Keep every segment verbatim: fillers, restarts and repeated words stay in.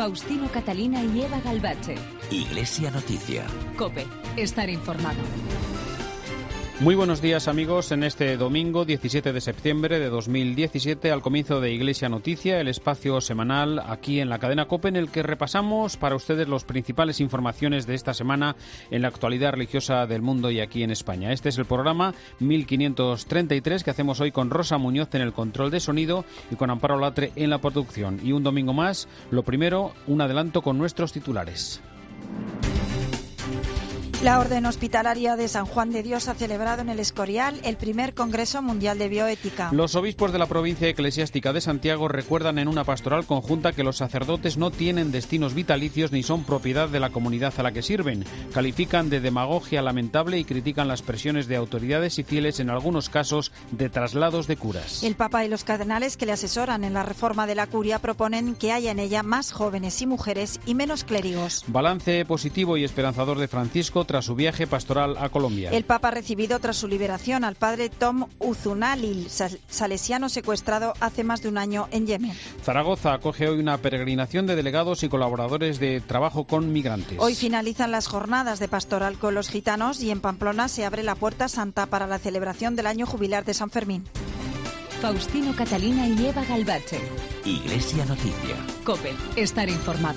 Faustino Catalina y Eva Galbache. Iglesia Noticia. COPE. Estar informado. Muy buenos días, amigos, en este domingo diecisiete de septiembre de dos mil diecisiete, al comienzo de Iglesia Noticia, el espacio semanal aquí en la cadena COPE, en el que repasamos para ustedes las principales informaciones de esta semana en la actualidad religiosa del mundo y aquí en España. Este es el programa mil quinientos treinta y tres que hacemos hoy con Rosa Muñoz en el control de sonido y con Amparo Latre en la producción. Y un domingo más, lo primero, un adelanto con nuestros titulares. La Orden Hospitalaria de San Juan de Dios ha celebrado en el Escorial el primer Congreso Mundial de Bioética. Los obispos de la provincia eclesiástica de Santiago recuerdan en una pastoral conjunta que los sacerdotes no tienen destinos vitalicios ni son propiedad de la comunidad a la que sirven. Califican de demagogia lamentable y critican las presiones de autoridades y fieles, en algunos casos, de traslados de curas. El Papa y los cardenales que le asesoran en la reforma de la curia proponen que haya en ella más jóvenes y mujeres y menos clérigos. Balance positivo y esperanzador de Francisco tras su viaje pastoral a Colombia. El Papa ha recibido tras su liberación al padre Tom Uzunalil, salesiano secuestrado hace más de un año en Yemen. Zaragoza acoge hoy una peregrinación de delegados y colaboradores de trabajo con migrantes. Hoy finalizan las jornadas de pastoral con los gitanos y en Pamplona se abre la Puerta Santa para la celebración del año jubilar de San Fermín. Faustino Catalina y Eva Galbache. Iglesia Noticia. COPE. Estar informado.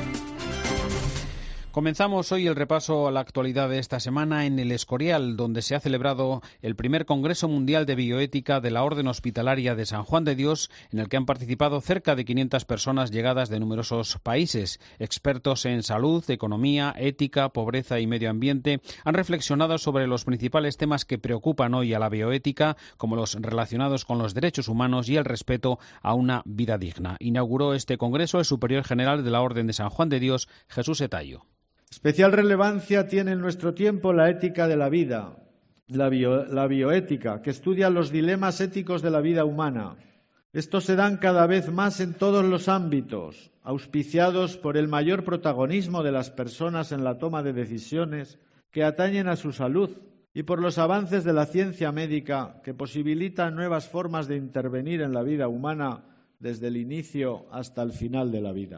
Comenzamos hoy el repaso a la actualidad de esta semana en el Escorial, donde se ha celebrado el primer Congreso Mundial de Bioética de la Orden Hospitalaria de San Juan de Dios, en el que han participado cerca de quinientas personas llegadas de numerosos países. Expertos en salud, economía, ética, pobreza y medio ambiente han reflexionado sobre los principales temas que preocupan hoy a la bioética, como los relacionados con los derechos humanos y el respeto a una vida digna. Inauguró este Congreso el Superior General de la Orden de San Juan de Dios, Jesús Etayo. Especial relevancia tiene en nuestro tiempo la ética de la vida, la, bio, la bioética, que estudia los dilemas éticos de la vida humana. Estos se dan cada vez más en todos los ámbitos, auspiciados por el mayor protagonismo de las personas en la toma de decisiones que atañen a su salud y por los avances de la ciencia médica que posibilitan nuevas formas de intervenir en la vida humana desde el inicio hasta el final de la vida.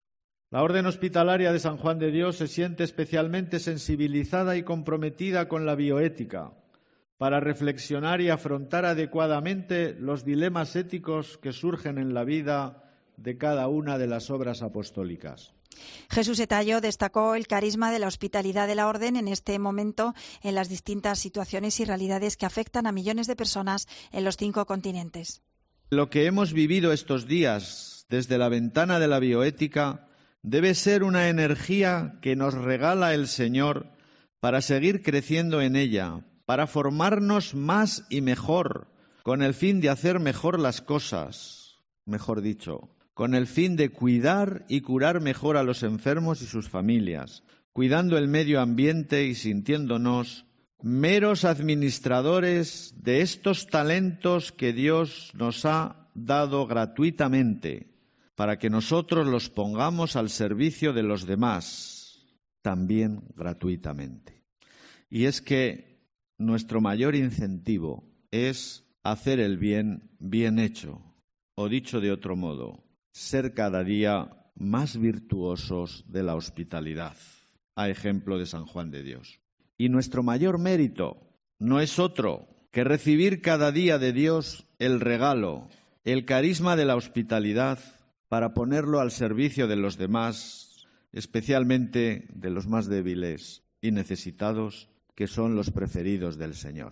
La Orden Hospitalaria de San Juan de Dios se siente especialmente sensibilizada y comprometida con la bioética para reflexionar y afrontar adecuadamente los dilemas éticos que surgen en la vida de cada una de las obras apostólicas. Jesús Etayo destacó el carisma de la hospitalidad de la Orden en este momento en las distintas situaciones y realidades que afectan a millones de personas en los cinco continentes. Lo que hemos vivido estos días desde la ventana de la bioética debe ser una energía que nos regala el Señor para seguir creciendo en ella, para formarnos más y mejor, con el fin de hacer mejor las cosas, mejor dicho, con el fin de cuidar y curar mejor a los enfermos y sus familias, cuidando el medio ambiente y sintiéndonos meros administradores de estos talentos que Dios nos ha dado gratuitamente, para que nosotros los pongamos al servicio de los demás, también gratuitamente. Y es que nuestro mayor incentivo es hacer el bien bien hecho, o dicho de otro modo, ser cada día más virtuosos de la hospitalidad, a ejemplo de San Juan de Dios. Y nuestro mayor mérito no es otro que recibir cada día de Dios el regalo, el carisma de la hospitalidad, para ponerlo al servicio de los demás, especialmente de los más débiles y necesitados, que son los preferidos del Señor.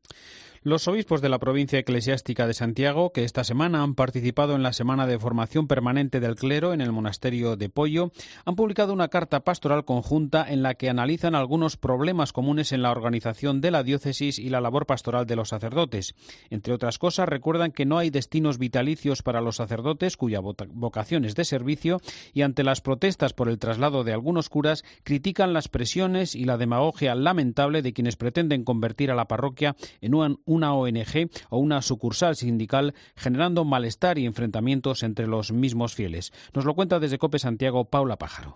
Los obispos de la provincia eclesiástica de Santiago, que esta semana han participado en la Semana de Formación Permanente del Clero en el Monasterio de Poyo, han publicado una carta pastoral conjunta en la que analizan algunos problemas comunes en la organización de la diócesis y la labor pastoral de los sacerdotes. Entre otras cosas, recuerdan que no hay destinos vitalicios para los sacerdotes cuya vocación es de servicio, y ante las protestas por el traslado de algunos curas, critican las presiones y la demagogia lamentable de quienes pretenden convertir a la parroquia en un una O N G o una sucursal sindical, generando malestar y enfrentamientos entre los mismos fieles. Nos lo cuenta desde COPE Santiago Paula Pájaro.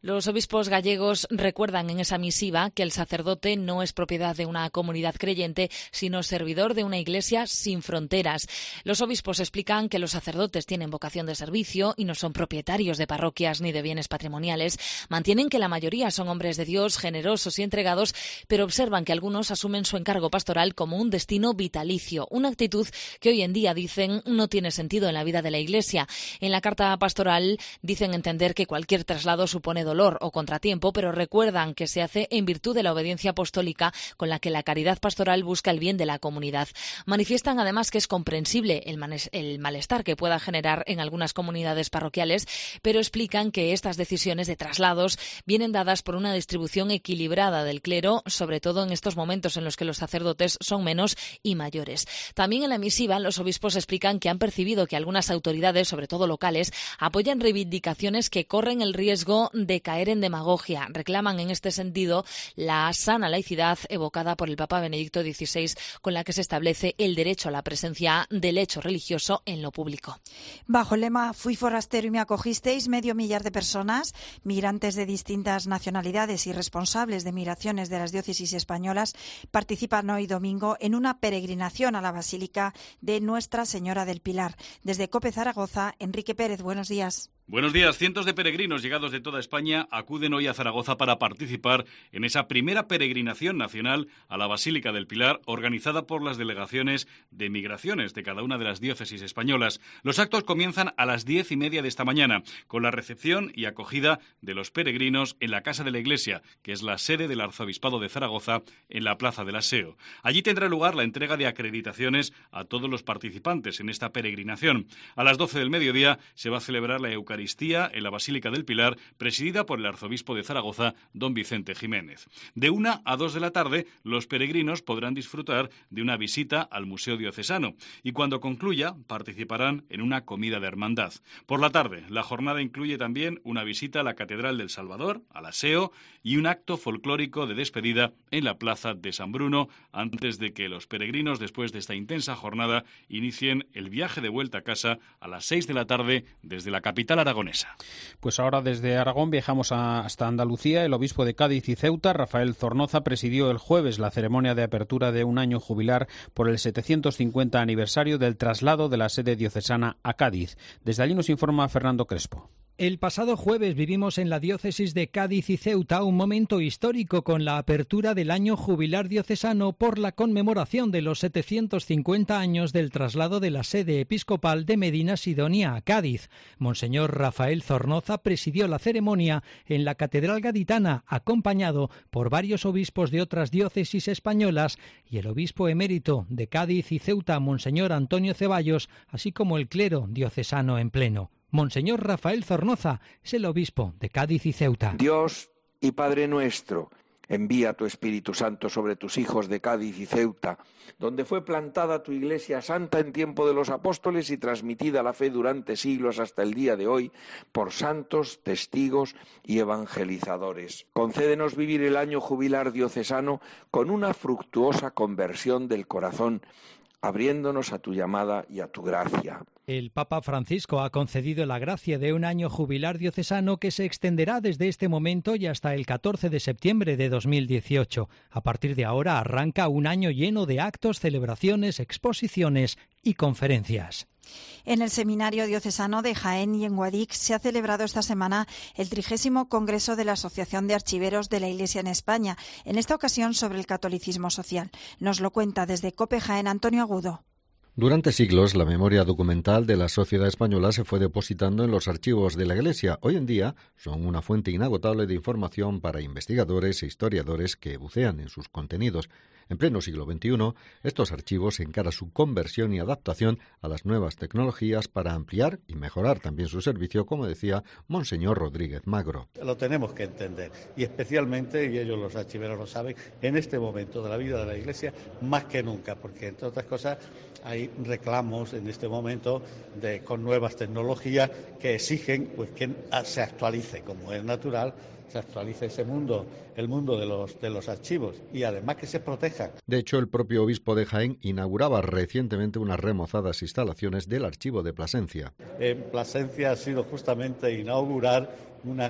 Los obispos gallegos recuerdan en esa misiva que el sacerdote no es propiedad de una comunidad creyente, sino servidor de una iglesia sin fronteras. Los obispos explican que los sacerdotes tienen vocación de servicio y no son propietarios de parroquias ni de bienes patrimoniales. Mantienen que la mayoría son hombres de Dios, generosos y entregados, pero observan que algunos asumen su encargo pastoral como un destino vitalicio, una actitud que hoy en día, dicen, no tiene sentido en la vida de la iglesia. En la carta pastoral dicen entender que cualquier traslado supone dolor o contratiempo, pero recuerdan que se hace en virtud de la obediencia apostólica con la que la caridad pastoral busca el bien de la comunidad. Manifiestan además que es comprensible el, el malestar que pueda generar en algunas comunidades parroquiales, pero explican que estas decisiones de traslados vienen dadas por una distribución equilibrada del clero, sobre todo en estos momentos en los que los sacerdotes son menos y mayores. También en la misiva los obispos explican que han percibido que algunas autoridades, sobre todo locales, apoyan reivindicaciones que corren el riesgo de caer en demagogia. Reclaman en este sentido la sana laicidad evocada por el Papa Benedicto dieciséis, con la que se establece el derecho a la presencia del hecho religioso en lo público. Bajo el lema Fui forastero y me acogisteis, medio millar de personas, migrantes de distintas nacionalidades y responsables de migraciones de las diócesis españolas, participan hoy domingo en una peregrinación a la Basílica de Nuestra Señora del Pilar. Desde COPE Zaragoza, Enrique Pérez, buenos días. Buenos días. Cientos de peregrinos llegados de toda España acuden hoy a Zaragoza para participar en esa primera peregrinación nacional a la Basílica del Pilar, organizada por las delegaciones de migraciones de cada una de las diócesis españolas. Los actos comienzan a las diez y media de esta mañana, con la recepción y acogida de los peregrinos en la Casa de la Iglesia, que es la sede del Arzobispado de Zaragoza, en la Plaza del Aseo. Allí tendrá lugar la entrega de acreditaciones a todos los participantes en esta peregrinación. A las doce del mediodía se va a celebrar la Eucaristía Eucaristía en la Basílica del Pilar, presidida por el arzobispo de Zaragoza, don Vicente Jiménez. De una a dos de la tarde, los peregrinos podrán disfrutar de una visita al Museo Diocesano y cuando concluya, participarán en una comida de hermandad. Por la tarde, la jornada incluye también una visita a la Catedral del Salvador, al Aseo, y un acto folclórico de despedida en la Plaza de San Bruno, antes de que los peregrinos, después de esta intensa jornada, inicien el viaje de vuelta a casa a las seis de la tarde desde la capital aragonesa. Pues ahora desde Aragón viajamos a, hasta Andalucía. El obispo de Cádiz y Ceuta, Rafael Zornoza, presidió el jueves la ceremonia de apertura de un año jubilar por el setecientos cincuenta aniversario del traslado de la sede diocesana a Cádiz. Desde allí nos informa Fernando Crespo. El pasado jueves vivimos en la diócesis de Cádiz y Ceuta un momento histórico con la apertura del año jubilar diocesano por la conmemoración de los setecientos cincuenta años del traslado de la sede episcopal de Medina Sidonia a Cádiz. Monseñor Rafael Zornoza presidió la ceremonia en la Catedral Gaditana, acompañado por varios obispos de otras diócesis españolas y el obispo emérito de Cádiz y Ceuta, Monseñor Antonio Ceballos, así como el clero diocesano en pleno. Monseñor Rafael Zornoza es el obispo de Cádiz y Ceuta. Dios y Padre nuestro, envía tu Espíritu Santo sobre tus hijos de Cádiz y Ceuta, donde fue plantada tu Iglesia Santa en tiempo de los apóstoles y transmitida la fe durante siglos hasta el día de hoy por santos, testigos y evangelizadores. Concédenos vivir el año jubilar diocesano con una fructuosa conversión del corazón, abriéndonos a tu llamada y a tu gracia. El Papa Francisco ha concedido la gracia de un año jubilar diocesano que se extenderá desde este momento y hasta el catorce de septiembre de dos mil dieciocho. A partir de ahora arranca un año lleno de actos, celebraciones, exposiciones y conferencias. En el Seminario Diocesano de Jaén y en Guadix se ha celebrado esta semana el trigésimo Congreso de la Asociación de Archiveros de la Iglesia en España, en esta ocasión sobre el catolicismo social. Nos lo cuenta desde COPE Jaén Antonio Agudo. Durante siglos, la memoria documental de la sociedad española se fue depositando en los archivos de la Iglesia. Hoy en día son una fuente inagotable de información para investigadores e historiadores que bucean en sus contenidos. En pleno siglo veintiuno, estos archivos encaran su conversión y adaptación a las nuevas tecnologías para ampliar y mejorar también su servicio, como decía Monseñor Rodríguez Magro. Lo tenemos que entender, y especialmente, y ellos los archiveros lo saben, en este momento de la vida de la Iglesia, más que nunca, porque entre otras cosas hay reclamos en este momento de con nuevas tecnologías que exigen pues que se actualice, como es natural, se actualice ese mundo, el mundo de los de los archivos y además que se protejan. De hecho, el propio obispo de Jaén inauguraba recientemente unas remozadas instalaciones del archivo de Plasencia. En Plasencia ha sido justamente inaugurar unas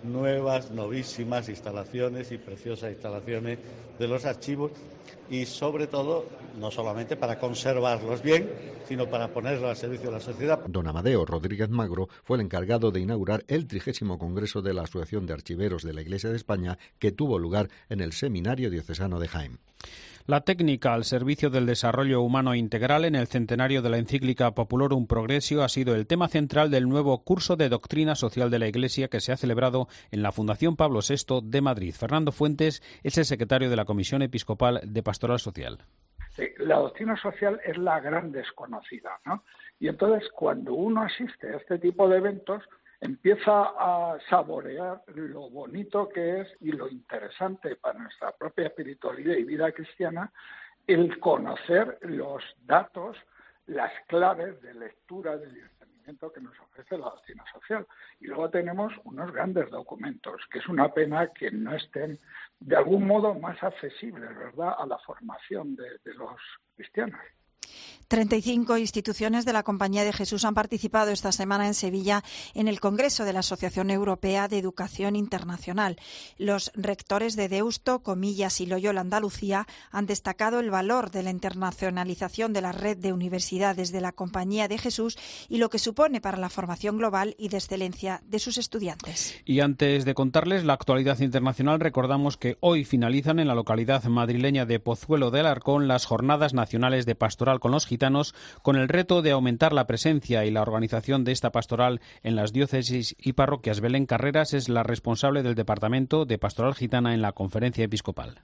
nuevas, novísimas instalaciones y preciosas instalaciones de los archivos y sobre todo, no solamente para conservarlos bien, sino para ponerlos al servicio de la sociedad. Don Amadeo Rodríguez Magro fue el encargado de inaugurar el trigésimo Congreso de la Asociación de Archiveros de la Iglesia de España, que tuvo lugar en el Seminario Diocesano de Jaén. La técnica al servicio del desarrollo humano integral en el centenario de la encíclica Populorum Progressio ha sido el tema central del nuevo curso de doctrina social de la Iglesia que se ha celebrado en la Fundación Pablo sexto de Madrid. Fernando Fuentes es el secretario de la Comisión Episcopal de Pastoral Social. Sí, la doctrina social es la gran desconocida, ¿no? Y entonces cuando uno asiste a este tipo de eventos empieza a saborear lo bonito que es y lo interesante para nuestra propia espiritualidad y vida cristiana el conocer los datos, las claves de lectura del discernimiento que nos ofrece la doctrina social. Y luego tenemos unos grandes documentos, que es una pena que no estén de algún modo más accesibles, ¿verdad?, a la formación de, de los cristianos. treinta y cinco instituciones de la Compañía de Jesús han participado esta semana en Sevilla en el Congreso de la Asociación Europea de Educación Internacional. Los rectores de Deusto, Comillas y Loyola Andalucía han destacado el valor de la internacionalización de la red de universidades de la Compañía de Jesús y lo que supone para la formación global y de excelencia de sus estudiantes. Y antes de contarles la actualidad internacional, recordamos que hoy finalizan en la localidad madrileña de Pozuelo de Alarcón las Jornadas Nacionales de Pastoral con los Gitanos, con el reto de aumentar la presencia y la organización de esta pastoral en las diócesis y parroquias. Belén Carreras es la responsable del Departamento de Pastoral Gitana en la Conferencia Episcopal.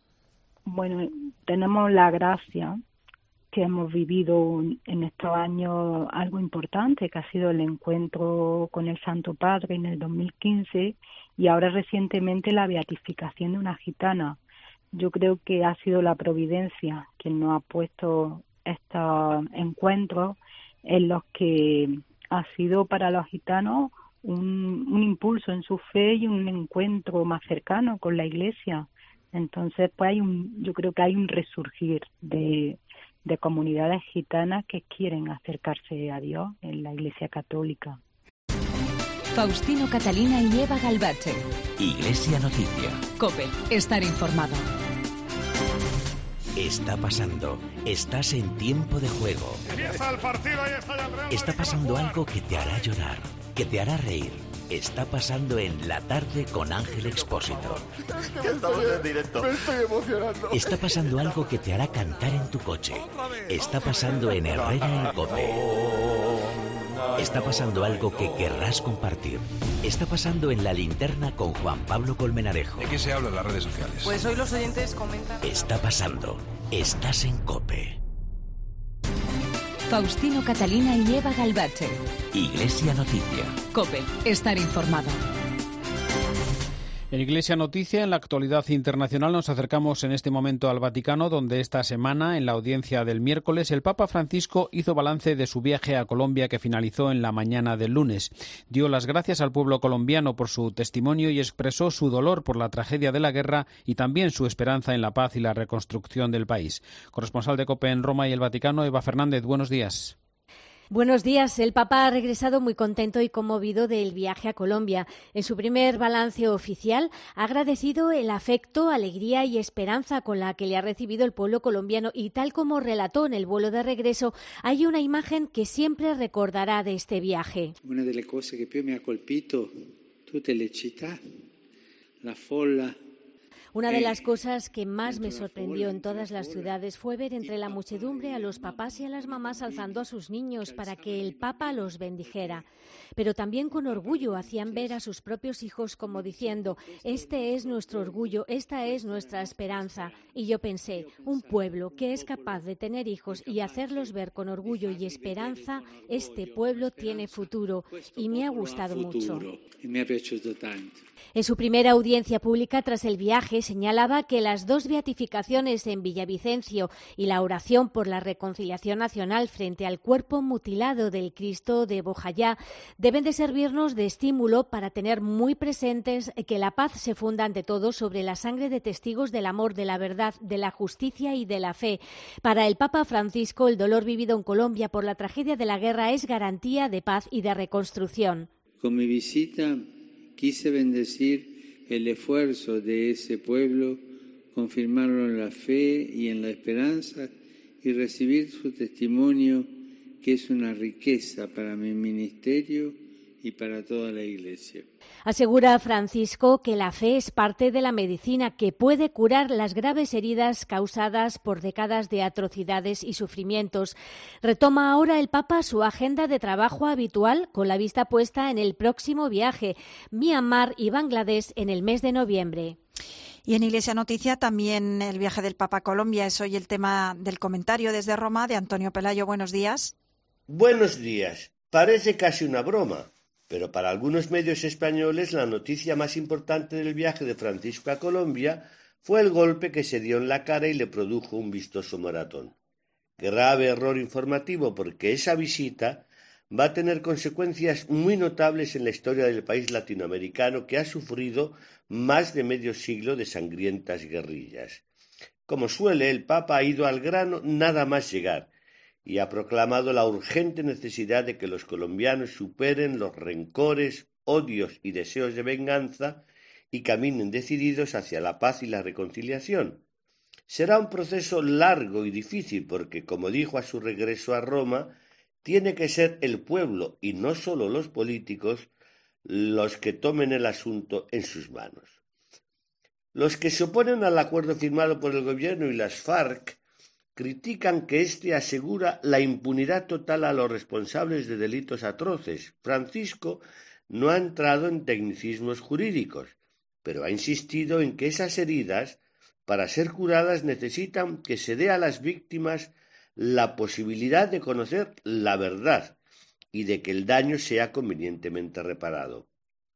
Bueno, tenemos la gracia que hemos vivido en estos años algo importante, que ha sido el encuentro con el Santo Padre en el dos mil quince y ahora recientemente la beatificación de una gitana. Yo creo que ha sido la providencia quien nos ha puesto estos encuentros en los que ha sido para los gitanos un, un impulso en su fe y un encuentro más cercano con la Iglesia. Entonces, pues hay un, yo creo que hay un resurgir de, de comunidades gitanas que quieren acercarse a Dios en la Iglesia Católica. Faustino Catalina y Eva Galbache. Iglesia Noticia. COPE. Estar informado. Está pasando. Estás en tiempo de juego. Empieza el partido y está ya el Real. Está pasando algo que te hará llorar, que te hará reír. Está pasando en La Tarde con Ángel Expósito. Que estamos en directo. Me estoy emocionando. Está pasando algo que te hará cantar en tu coche. Está pasando en Herrera en COPE. Está pasando algo que querrás compartir. Está pasando en La Linterna con Juan Pablo Colmenarejo. ¿De qué se habla en las redes sociales? Pues hoy los oyentes comentan. Está pasando. Estás en COPE. Faustino Catalina y Eva Galbache. Iglesia Noticia. COPE. Estar informado. En Iglesia Noticia, en la actualidad internacional, nos acercamos en este momento al Vaticano, donde esta semana, en la audiencia del miércoles, el Papa Francisco hizo balance de su viaje a Colombia que finalizó en la mañana del lunes. Dio las gracias al pueblo colombiano por su testimonio y expresó su dolor por la tragedia de la guerra y también su esperanza en la paz y la reconstrucción del país. Corresponsal de COPE en Roma y el Vaticano, Eva Fernández, buenos días. Buenos días. El Papa ha regresado muy contento y conmovido del viaje a Colombia. En su primer balance oficial ha agradecido el afecto, alegría y esperanza con la que le ha recibido el pueblo colombiano y tal como relató en el vuelo de regreso, hay una imagen que siempre recordará de este viaje. Una delle cose che più mi ha colpito tutte le città, la folla. Una de las cosas que más me sorprendió en todas las ciudades fue ver entre la muchedumbre a los papás y a las mamás alzando a sus niños para que el Papa los bendijera. Pero también con orgullo hacían ver a sus propios hijos como diciendo, este es nuestro orgullo, esta es nuestra esperanza. Y yo pensé, un pueblo que es capaz de tener hijos y hacerlos ver con orgullo y esperanza, este pueblo tiene futuro. Y me ha gustado mucho. En su primera audiencia pública tras el viaje señalaba que las dos beatificaciones en Villavicencio y la oración por la reconciliación nacional frente al cuerpo mutilado del Cristo de Bojayá deben de servirnos de estímulo para tener muy presentes que la paz se funda ante todo sobre la sangre de testigos del amor, de la verdad, de la justicia y de la fe. Para el Papa Francisco, el dolor vivido en Colombia por la tragedia de la guerra es garantía de paz y de reconstrucción. Con mi visita quise bendecir el esfuerzo de ese pueblo, confirmarlo en la fe y en la esperanza y recibir su testimonio, que es una riqueza para mi ministerio y para toda la Iglesia. Asegura Francisco que la fe es parte de la medicina que puede curar las graves heridas causadas por décadas de atrocidades y sufrimientos. Retoma ahora el Papa su agenda de trabajo habitual con la vista puesta en el próximo viaje, Myanmar y Bangladesh, en el mes de noviembre. Y en Iglesia Noticia también el viaje del Papa a Colombia es hoy el tema del comentario desde Roma de Antonio Pelayo. Buenos días. Buenos días. Parece casi una broma, pero para algunos medios españoles la noticia más importante del viaje de Francisco a Colombia fue el golpe que se dio en la cara y le produjo un vistoso moratón. Grave error informativo, porque esa visita va a tener consecuencias muy notables en la historia del país latinoamericano, que ha sufrido más de medio siglo de sangrientas guerrillas. Como suele, el Papa ha ido al grano nada más llegar y ha proclamado la urgente necesidad de que los colombianos superen los rencores, odios y deseos de venganza y caminen decididos hacia la paz y la reconciliación. Será un proceso largo y difícil porque, como dijo a su regreso a Roma, tiene que ser el pueblo y no solo los políticos los que tomen el asunto en sus manos. Los que se oponen al acuerdo firmado por el gobierno y las FARC critican que éste asegura la impunidad total a los responsables de delitos atroces. Francisco no ha entrado en tecnicismos jurídicos, pero ha insistido en que esas heridas, para ser curadas, necesitan que se dé a las víctimas la posibilidad de conocer la verdad y de que el daño sea convenientemente reparado.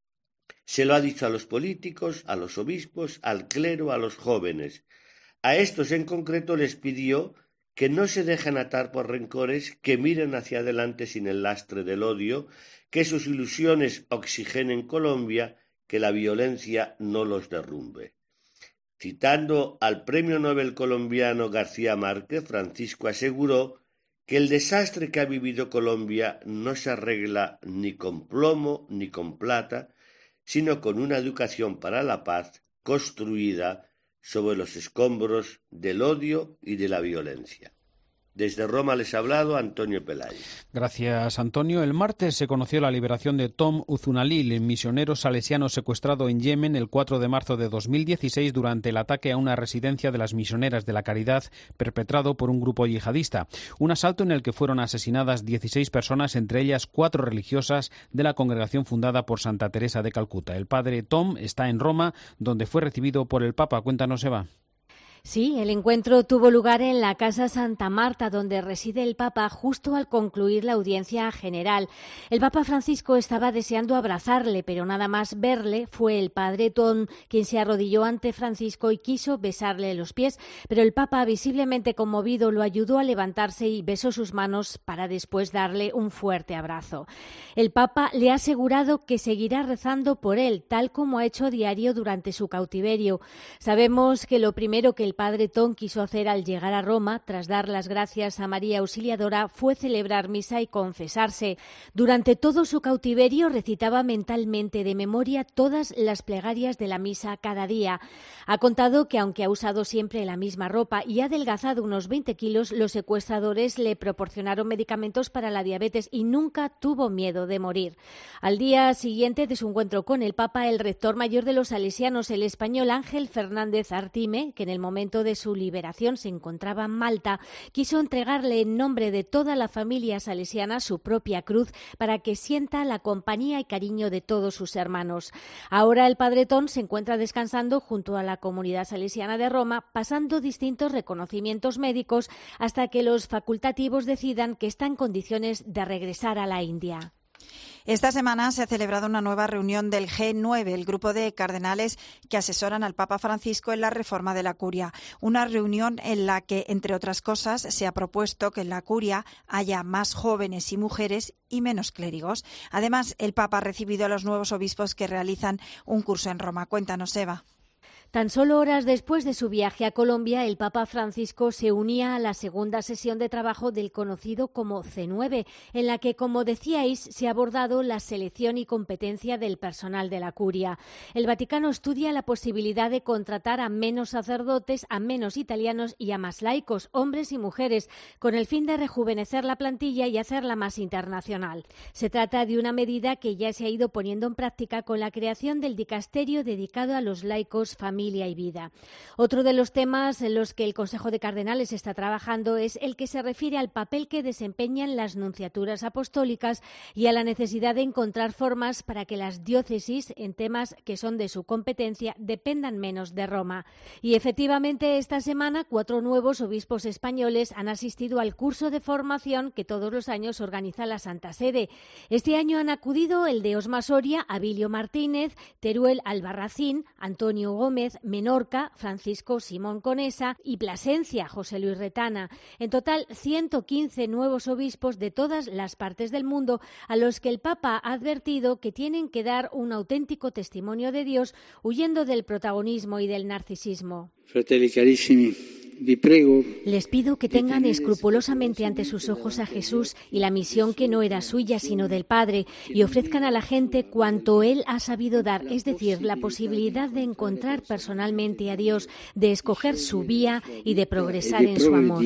Se lo ha dicho a los políticos, a los obispos, al clero, a los jóvenes. A estos en concreto les pidió que no se dejen atar por rencores, que miren hacia adelante sin el lastre del odio, que sus ilusiones oxigenen Colombia, que la violencia no los derrumbe. Citando al premio Nobel colombiano García Márquez, Francisco aseguró que el desastre que ha vivido Colombia no se arregla ni con plomo ni con plata, sino con una educación para la paz construida sobre los escombros del odio y de la violencia. Desde Roma les ha hablado Antonio Pelayo. Gracias, Antonio. El martes se conoció la liberación de Tom Uzunalil, el misionero salesiano secuestrado en Yemen el cuatro de marzo de dos mil dieciséis durante el ataque a una residencia de las misioneras de la Caridad perpetrado por un grupo yihadista. Un asalto en el que fueron asesinadas dieciséis personas, entre ellas cuatro religiosas de la congregación fundada por Santa Teresa de Calcuta. El padre Tom está en Roma, donde fue recibido por el Papa. Cuéntanos, Eva. Sí, el encuentro tuvo lugar en la Casa Santa Marta, donde reside el Papa, justo al concluir la audiencia general. El Papa Francisco estaba deseando abrazarle, pero nada más verle fue el padre Tom quien se arrodilló ante Francisco y quiso besarle los pies, pero el Papa, visiblemente conmovido, lo ayudó a levantarse y besó sus manos para después darle un fuerte abrazo. El Papa le ha asegurado que seguirá rezando por él, tal como ha hecho diario durante su cautiverio. Sabemos que lo primero que el padre Tom quiso hacer al llegar a Roma, tras dar las gracias a María Auxiliadora, fue celebrar misa y confesarse. Durante todo su cautiverio recitaba mentalmente de memoria todas las plegarias de la misa cada día. Ha contado que, aunque ha usado siempre la misma ropa y ha adelgazado unos veinte kilos, los secuestradores le proporcionaron medicamentos para la diabetes y nunca tuvo miedo de morir. Al día siguiente de su encuentro con el Papa, el rector mayor de los salesianos, el español Ángel Fernández Artime, que en el momento de su liberación se encontraba en Malta, quiso entregarle en nombre de toda la familia salesiana su propia cruz para que sienta la compañía y cariño de todos sus hermanos. Ahora el padre Tom se encuentra descansando junto a la comunidad salesiana de Roma, pasando distintos reconocimientos médicos hasta que los facultativos decidan que está en condiciones de regresar a la India. Esta semana se ha celebrado una nueva reunión del G nueve, el grupo de cardenales que asesoran al Papa Francisco en la reforma de la Curia. Una reunión en la que, entre otras cosas, se ha propuesto que en la Curia haya más jóvenes y mujeres y menos clérigos. Además, el Papa ha recibido a los nuevos obispos que realizan un curso en Roma. Cuéntanos, Eva. Tan solo horas después de su viaje a Colombia, el Papa Francisco se unía a la segunda sesión de trabajo del conocido como C nueve, en la que, como decíais, se ha abordado la selección y competencia del personal de la Curia. El Vaticano estudia la posibilidad de contratar a menos sacerdotes, a menos italianos y a más laicos, hombres y mujeres, con el fin de rejuvenecer la plantilla y hacerla más internacional. Se trata de una medida que ya se ha ido poniendo en práctica con la creación del dicasterio dedicado a los laicos, familia y vida. Otro de los temas en los que el Consejo de Cardenales está trabajando es el que se refiere al papel que desempeñan las nunciaturas apostólicas y a la necesidad de encontrar formas para que las diócesis, en temas que son de su competencia, dependan menos de Roma. Y efectivamente, esta semana, cuatro nuevos obispos españoles han asistido al curso de formación que todos los años organiza la Santa Sede. Este año han acudido el de Osma Soria, Abilio Martínez, Teruel Albarracín, Antonio Gómez, Menorca, Francisco Simón Conesa y Plasencia, José Luis Retana. En total, ciento quince nuevos obispos de todas las partes del mundo, a los que el Papa ha advertido que tienen que dar un auténtico testimonio de Dios, huyendo del protagonismo y del narcisismo. Fratelli carissimi, vi prego. Les pido que tengan escrupulosamente ante sus ojos a Jesús y la misión que no era suya sino del Padre, y ofrezcan a la gente cuanto Él ha sabido dar, es decir, la posibilidad de encontrar personalmente a Dios, de escoger su vía y de progresar en su amor.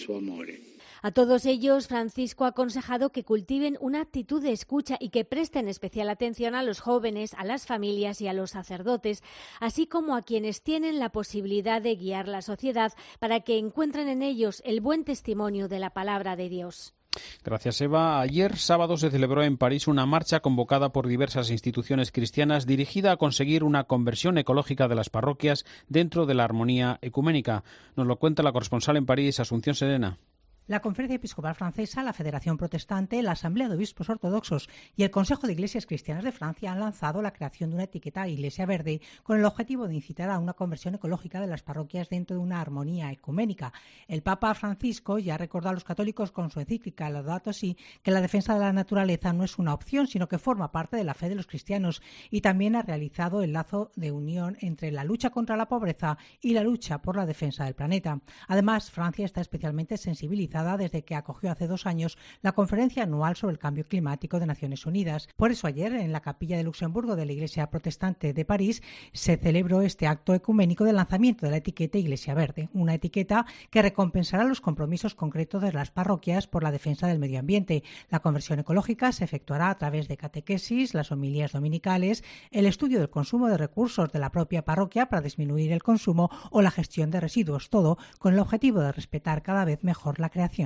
A todos ellos, Francisco ha aconsejado que cultiven una actitud de escucha y que presten especial atención a los jóvenes, a las familias y a los sacerdotes, así como a quienes tienen la posibilidad de guiar la sociedad para que encuentren en ellos el buen testimonio de la palabra de Dios. Gracias, Eva. Ayer sábado se celebró en París una marcha convocada por diversas instituciones cristianas dirigida a conseguir una conversión ecológica de las parroquias dentro de la armonía ecuménica. Nos lo cuenta la corresponsal en París, Asunción Serena. La Conferencia Episcopal Francesa, la Federación Protestante, la Asamblea de Obispos Ortodoxos y el Consejo de Iglesias Cristianas de Francia han lanzado la creación de una etiqueta Iglesia Verde con el objetivo de incitar a una conversión ecológica de las parroquias dentro de una armonía ecuménica. El Papa Francisco ya recordó a los católicos con su encíclica Laudato Si que la defensa de la naturaleza no es una opción, sino que forma parte de la fe de los cristianos, y también ha realizado el lazo de unión entre la lucha contra la pobreza y la lucha por la defensa del planeta. Además, Francia está especialmente sensibilizada desde que acogió hace dos años la conferencia anual sobre el cambio climático de Naciones Unidas. Por eso ayer, en la Capilla de Luxemburgo de la Iglesia Protestante de París, se celebró este acto ecuménico de lanzamiento de la etiqueta Iglesia Verde, una etiqueta que recompensará los compromisos concretos de las parroquias por la defensa del medio ambiente. La conversión ecológica se efectuará a través de catequesis, las homilías dominicales, el estudio del consumo de recursos de la propia parroquia para disminuir el consumo o la gestión de residuos, todo con el objetivo de respetar cada vez mejor la creación.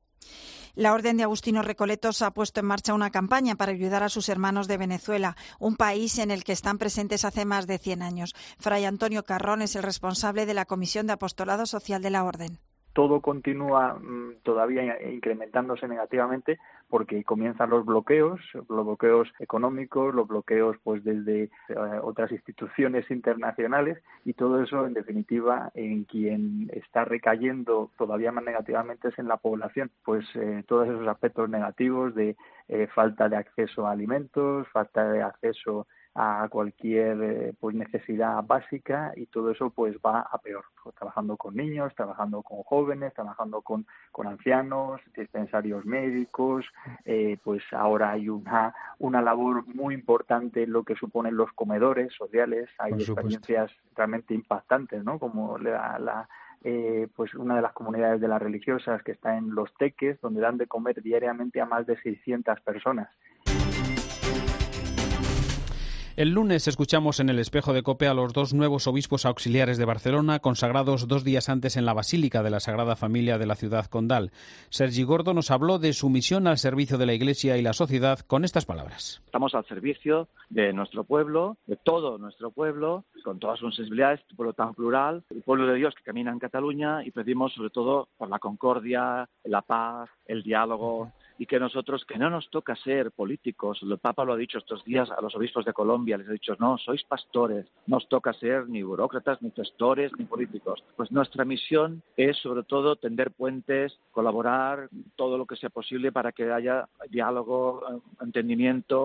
La Orden de Agustinos Recoletos ha puesto en marcha una campaña para ayudar a sus hermanos de Venezuela, un país en el que están presentes hace más de cien años. Fray Antonio Carrón es el responsable de la Comisión de Apostolado Social de la Orden. Todo continúa mmm, todavía incrementándose negativamente porque comienzan los bloqueos, los bloqueos económicos, los bloqueos pues desde eh, otras instituciones internacionales, y todo eso en definitiva en quien está recayendo todavía más negativamente es en la población, pues eh, todos esos aspectos negativos de eh, falta de acceso a alimentos, falta de acceso a cualquier eh, pues necesidad básica, y todo eso pues va a peor, pues, trabajando con niños, trabajando con jóvenes, trabajando con, con ancianos, dispensarios médicos, eh, pues ahora hay una, una labor muy importante en lo que suponen los comedores sociales, hay experiencias realmente impactantes, ¿no? Como la, la Eh, pues una de las comunidades de las religiosas que está en Los Teques, donde dan de comer diariamente a más de seiscientas personas. El lunes escuchamos en el Espejo de COPE a los dos nuevos obispos auxiliares de Barcelona, consagrados dos días antes en la Basílica de la Sagrada Familia de la ciudad condal. Sergi Gordo nos habló de su misión al servicio de la Iglesia y la sociedad con estas palabras. Estamos al servicio de nuestro pueblo, de todo nuestro pueblo, con todas sus sensibilidades, un pueblo tan plural, el pueblo de Dios que camina en Cataluña, y pedimos sobre todo por la concordia, la paz, el diálogo, y que nosotros, que no nos toca ser políticos. El Papa lo ha dicho estos días a los obispos de Colombia, les ha dicho, no, sois pastores, no os toca ser ni burócratas, ni gestores, ni políticos. Pues nuestra misión es sobre todo tender puentes, colaborar todo lo que sea posible para que haya diálogo, entendimiento,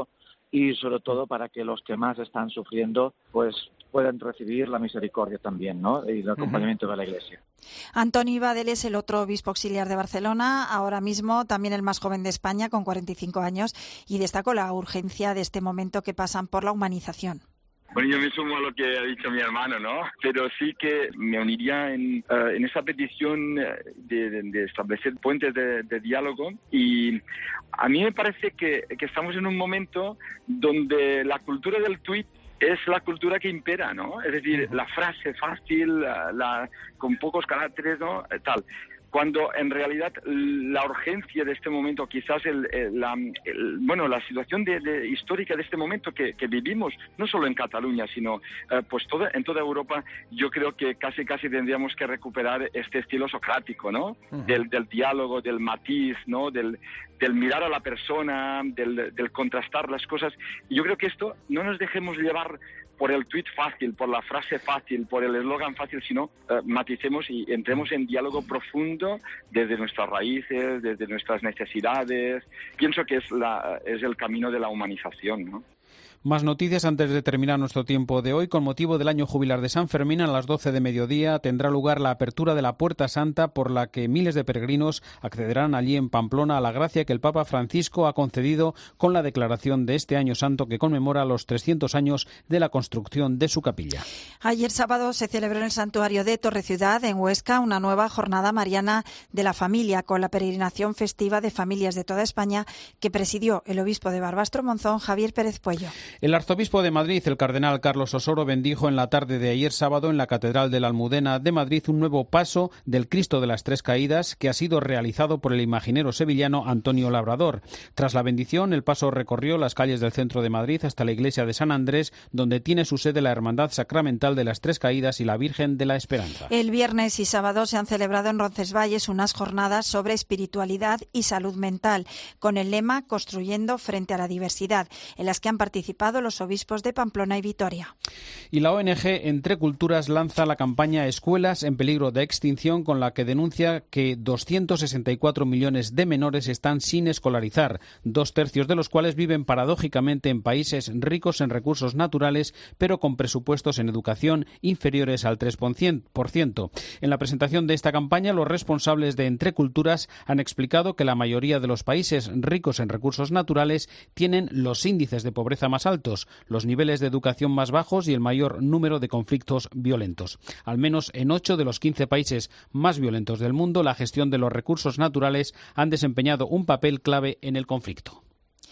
y sobre todo para que los que más están sufriendo pues puedan recibir la misericordia también, ¿no? Y el acompañamiento uh-huh. de la Iglesia. Antoni Badel es el otro obispo auxiliar de Barcelona, ahora mismo también el más joven de España, con cuarenta y cinco años, y destacó la urgencia de este momento que pasan por la humanización. Bueno, yo me sumo a lo que ha dicho mi hermano, ¿no? Pero sí que me uniría en, uh, en esa petición de, de, de establecer puentes de, de diálogo, y a mí me parece que, que estamos en un momento donde la cultura del tuit es la cultura que impera, ¿no? Es decir, la frase fácil, la, la, con pocos caracteres, ¿no? Tal. Cuando en realidad la urgencia de este momento, quizás el, el, la, el, bueno, la situación de, de, histórica de este momento que, que vivimos, no solo en Cataluña, sino eh, pues toda, en toda Europa, yo creo que casi casi tendríamos que recuperar este estilo socrático, ¿no? Uh-huh. Del, del diálogo, del matiz, ¿no? Del, del mirar a la persona, del, del contrastar las cosas. Y yo creo que esto, no nos dejemos llevar por el tuit fácil, por la frase fácil, por el eslogan fácil, sino uh, maticemos y entremos en diálogo profundo desde nuestras raíces, desde nuestras necesidades. Pienso que es, la, es el camino de la humanización, ¿no? Más noticias antes de terminar nuestro tiempo de hoy. Con motivo del año jubilar de San Fermín, a las doce de mediodía tendrá lugar la apertura de la Puerta Santa, por la que miles de peregrinos accederán allí en Pamplona a la gracia que el Papa Francisco ha concedido con la declaración de este año santo que conmemora los trescientos años de la construcción de su capilla. Ayer sábado se celebró en el santuario de Torreciudad, en Huesca, una nueva jornada mariana de la familia, con la peregrinación festiva de familias de toda España que presidió el obispo de Barbastro Monzón, Javier Pérez Puello. El arzobispo de Madrid, el cardenal Carlos Osoro, bendijo en la tarde de ayer sábado en la Catedral de la Almudena de Madrid un nuevo paso del Cristo de las Tres Caídas que ha sido realizado por el imaginero sevillano Antonio Labrador. Tras la bendición, el paso recorrió las calles del centro de Madrid hasta la iglesia de San Andrés, donde tiene su sede la Hermandad Sacramental de las Tres Caídas y la Virgen de la Esperanza. El viernes y sábado se han celebrado en Roncesvalles unas jornadas sobre espiritualidad y salud mental, con el lema Construyendo frente a la diversidad, en las que han participado los obispos de Pamplona y Vitoria. Y la O N G Entre Culturas lanza la campaña Escuelas en peligro de extinción, con la que denuncia que doscientos sesenta y cuatro millones de menores están sin escolarizar, dos tercios de los cuales viven paradójicamente en países ricos en recursos naturales, pero con presupuestos en educación inferiores al tres por ciento. En la presentación de esta campaña, los responsables de Entre Culturas han explicado que la mayoría de los países ricos en recursos naturales tienen los índices de pobreza más altos, los niveles de educación más bajos y el mayor número de conflictos violentos. Al menos en ocho de los quince países más violentos del mundo, la gestión de los recursos naturales han desempeñado un papel clave en el conflicto.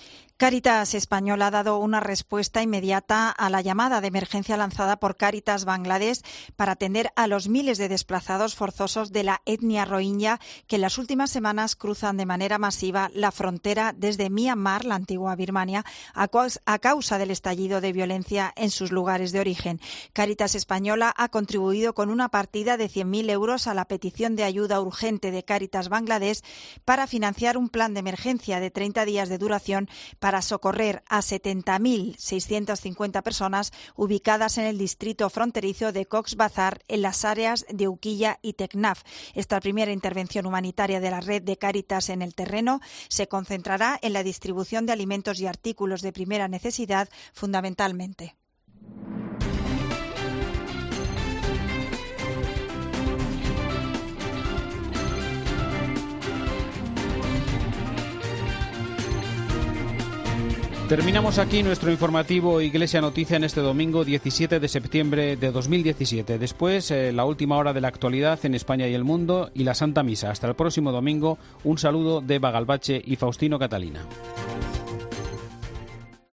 Cáritas Española ha dado una respuesta inmediata a la llamada de emergencia lanzada por Cáritas Bangladesh para atender a los miles de desplazados forzosos de la etnia rohingya que en las últimas semanas cruzan de manera masiva la frontera desde Myanmar, la antigua Birmania, a causa del estallido de violencia en sus lugares de origen. Cáritas Española ha contribuido con una partida de cien mil euros a la petición de ayuda urgente de Cáritas Bangladesh para financiar un plan de emergencia de treinta días de duración para para socorrer a setenta mil seiscientas cincuenta personas ubicadas en el distrito fronterizo de Cox's Bazar, en las áreas de Uquilla y Tecnaf. Esta primera intervención humanitaria de la red de Cáritas en el terreno se concentrará en la distribución de alimentos y artículos de primera necesidad, fundamentalmente. Terminamos aquí nuestro informativo Iglesia Noticia en este domingo diecisiete de septiembre de dos mil diecisiete. Después, eh, la última hora de la actualidad en España y el mundo y la Santa Misa. Hasta el próximo domingo. Un saludo de Eva Galbache y Faustino Catalina.